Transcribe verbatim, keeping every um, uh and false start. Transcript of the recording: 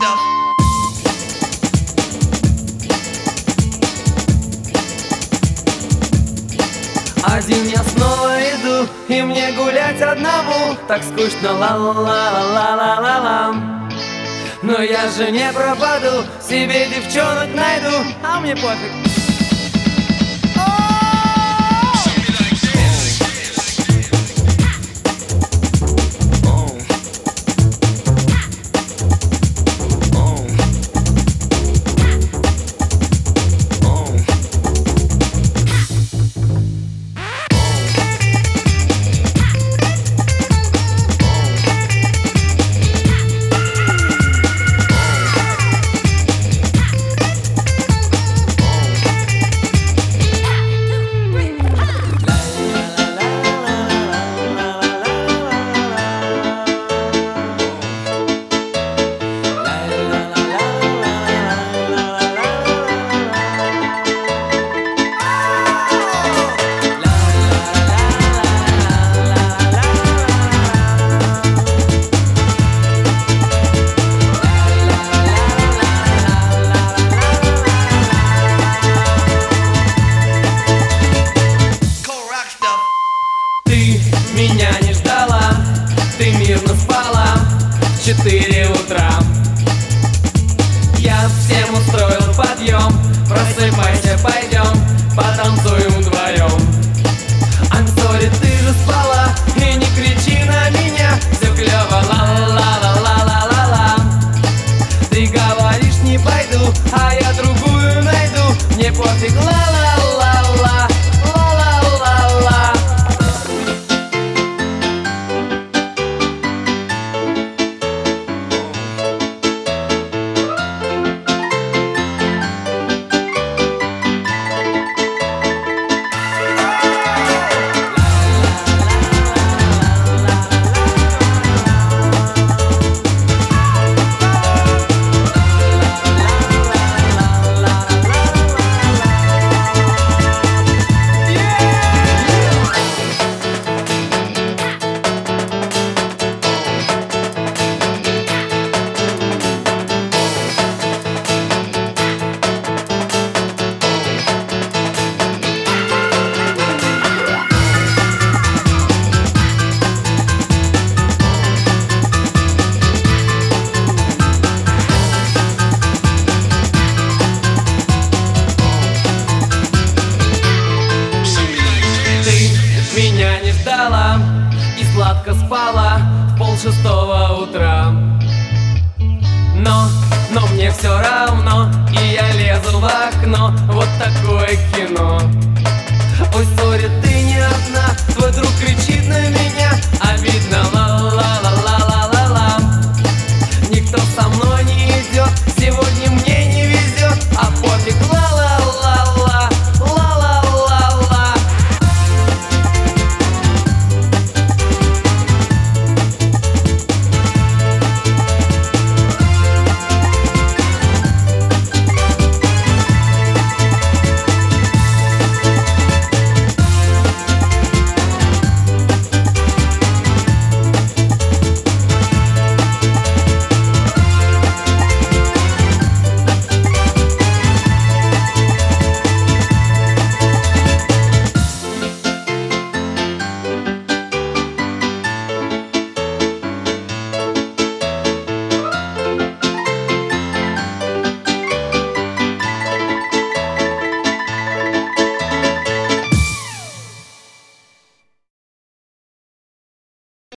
stuff. Один я снова иду, и мне гулять одному так скучно, ла-ла-ла-ла-ла-ла-ла. Но я же не пропаду, себе девчонок найду, а мне пофиг. Меня не ждала, ты мирно спала в четыре утра. Я всем устроил подъем, просыпайся, пойдем, потанцуем вдвоем. I'm sorry, ты же спала, и не кричи на меня, все клево, ла-ла-ла-ла-ла-ла-ла. Ты говоришь, не пойду, а я другую найду, мне пофиг, ла-ла-ла-ла. Меня не ждала и сладко спала в полшестого утра. Но, но мне все равно, и я лезу в окно, вот такое кино.